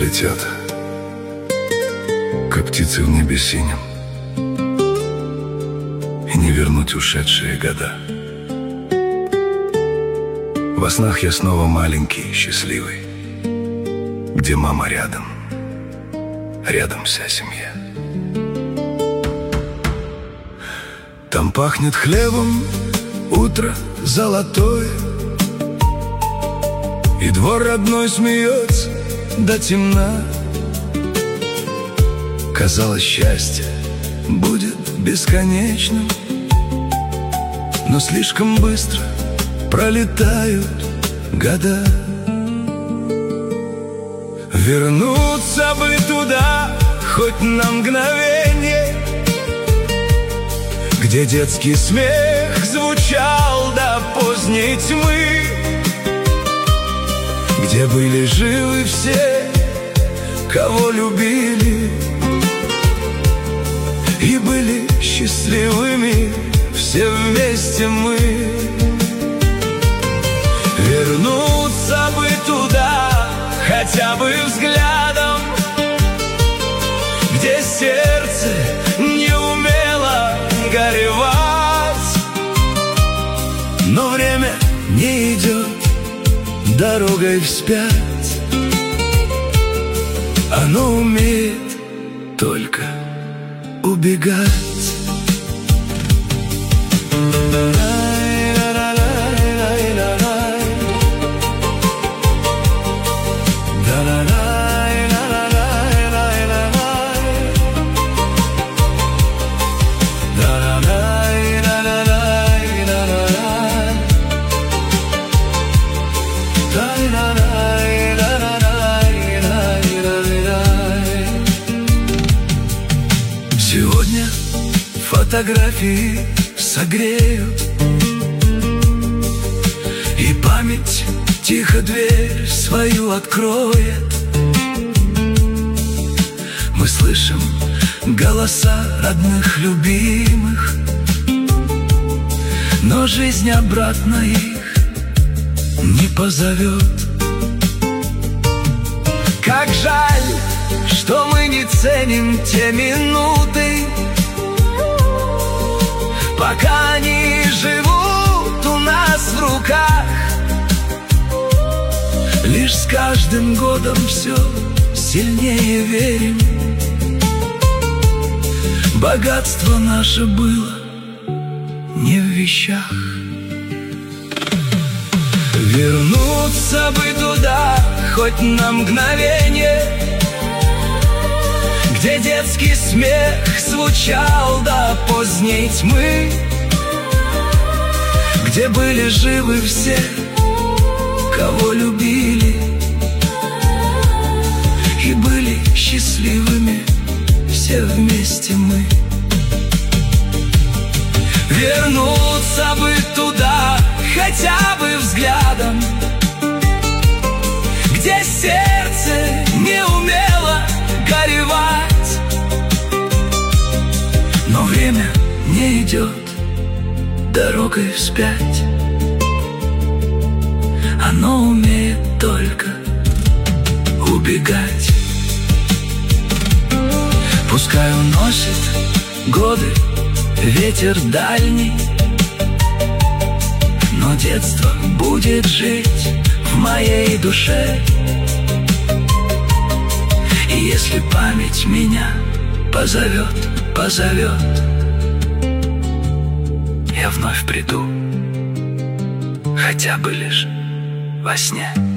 летят, как птицы в небе синем, и не вернуть ушедшие года. Во снах я снова маленький, счастливый, где мама рядом, рядом вся семья. Там пахнет хлебом утро золотое, и двор родной смеется до темна. Казалось, счастье будет бесконечным, но слишком быстро пролетают года. Вернуться бы туда хоть на мгновение, где детский смех звучал до поздней тьмы, где были живы все, кого любили, и были счастливыми все вместе мы. Вернуться бы туда хотя бы взглядом, где сердце не умело горевать, но время не идет дорогой вспять, оно умеет только убегать. Сегодня фотографии согреют, и память тихо дверь свою откроет. Мы слышим голоса родных, любимых, но жизнь обратно их не позовет. Как жаль, что мы не ценим те минуты, пока они живут у нас в руках. Лишь с каждым годом все сильнее верим, богатство наше было не в вещах. Вернуться бы туда хоть на мгновение, где детский смех звучал до поздней тьмы, где были живы все, кого любили, и были счастливыми все вместе мы. Вернуться бы туда хотя бы взглядом, где сердце не умело горевать, но время не идет дорогой вспять, оно умеет только убегать. Пускай уносит годы ветер дальний, но детство будет жить в моей душе. И если память меня позовет, я вновь приду, хотя бы лишь во сне.